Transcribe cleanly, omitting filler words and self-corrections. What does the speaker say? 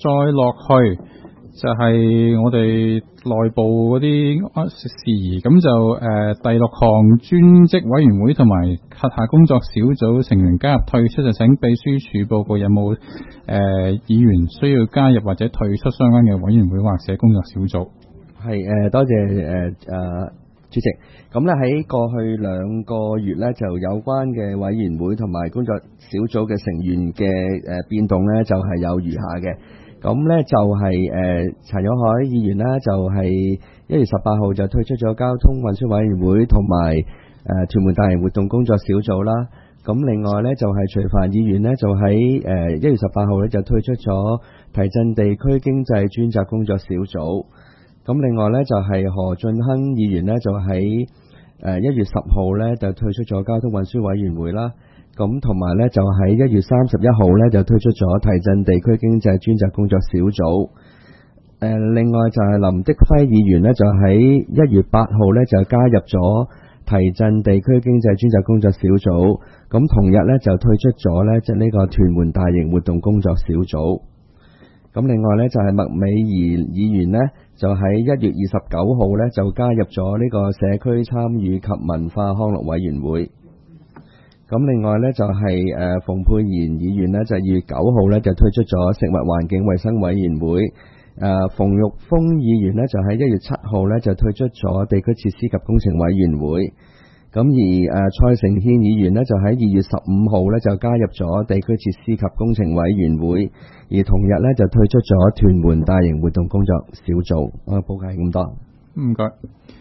再落去就係我哋內部嗰啲事宜，咁就第6項專職委員會同埋轄下工作小組成員加入退出，就請秘書處報告有冇議員需要加入或者退出相關嘅委員會或者工作小組。 係多謝主席。咁咧喺過去2個月咧，就有關嘅委員會同埋工作小組嘅成員嘅變動咧，就係有如下嘅。咁咧就係陳友凱議員啦，就係1月18號就退出咗交通運輸委員會同埋屯門大型活動工作小組啦。咁另外咧就係徐帆議員咧，就喺1月18號咧就退出咗提振地區經濟專責工作小組。咁另外咧就係何俊亨議員咧，就喺1月10號咧就退出咗交通運輸委員會啦。咁同埋咧就喺1月31號咧就推出咗提振地區經濟專責工作小組。另外就係林的輝議員咧，就喺1月8號咧就加入咗提振地區經濟專責工作小組。咁同日咧就退出咗咧即係呢個屯門大型活動工作小組。咁另外咧就係麥美儀議員咧，就喺1月29號咧就加入咗呢個社區參與及文化康樂委員會。咁另外咧就係馮佩賢議員咧，就2月9號咧就推出咗食物環境衛生委員會。馮玉峰議員咧就喺1月7號咧就推出咗地區設施及工程委員會。咁而蔡成憲議員咧就喺2月15號咧就加入咗地區設施及工程委員會，而同日咧就退出咗屯門大型活動工作小組。報告係咁多。 唔該。